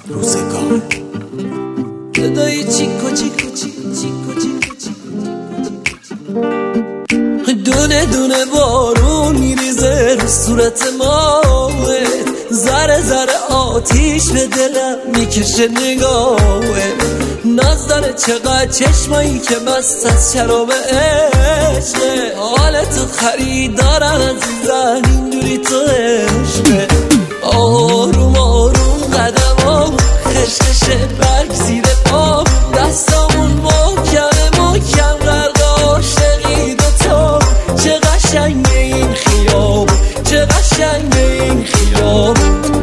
روزگار صدای چیکو چیکو چیکو چیکو چیکو دونه دونه بارون میریزه رو صورت ما، ذره ذره آتیش به دلم میکشه نگاهه. ناز داره چقدر چشمایی که مست از شراب عشقه. حالتو خریدارم عزیزم اینجوری تو عشقه. آروم آروم قدمام خشخشه برگ زیر پا، دستامون محکم محکم غرق عاشقی دوتا. چه قشنگه این خیاب، چه قشنگه این خیاب.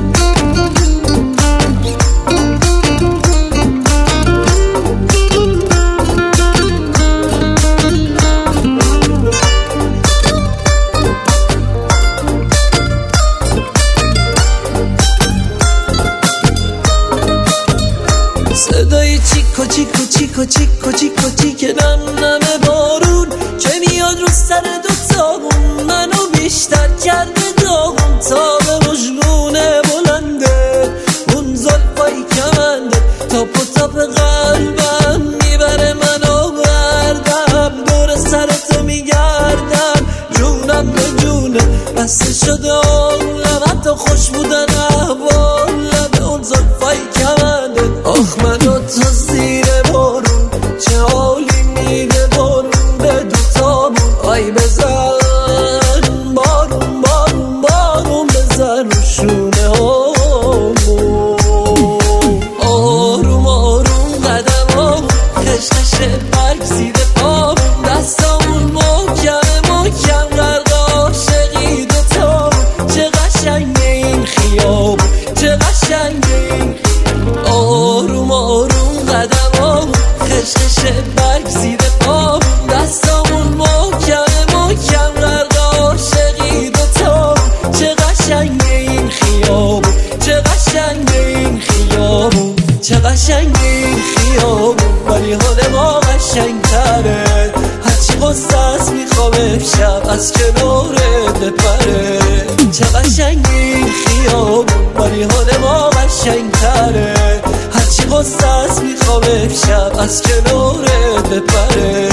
صدای چیکو چیکو چیکو چیکو چیکو چیکه نم نم بارون که میاد رو سر دوتامون، منو بیشتر کرده داغون. تا به مجنونه بلنده اون زلفای کمنده، تاپ و تاپ قلبم میبره منو بردم. دور سرتو میگردم جونم به جونه، بسته شده عالم حتی خوش بودن احوالم. اون زلفای کمنده آخ منو تو زیر بارون، چه حالی میده بارون به دوتامون. آی بزن بارون بارون بارون بزن رو شونه هامون. آروم آروم قدمام خشخشه برگ زیر پا، دستامون محکم محکم غرق عاشقی دوتامون. چه قشنگه این خیاب، چه قشنگه این خیاب. آروم آروم قدمام خشخشه برگ زیر پا، دستامون محکم محکم غرق عاشقی دوتا. چه قشنگه این خیاب، چه قشنگه این خیاب، چه قشنگه این خیاب. ولی حال ما قشنگتره، هرچی غصه است میخوام امشب از کنارت بپره. چه قشنگه این خیاب، ولی حال ما قشنگتره، هرچی غصه است میخوام امشب از کنارت بپره.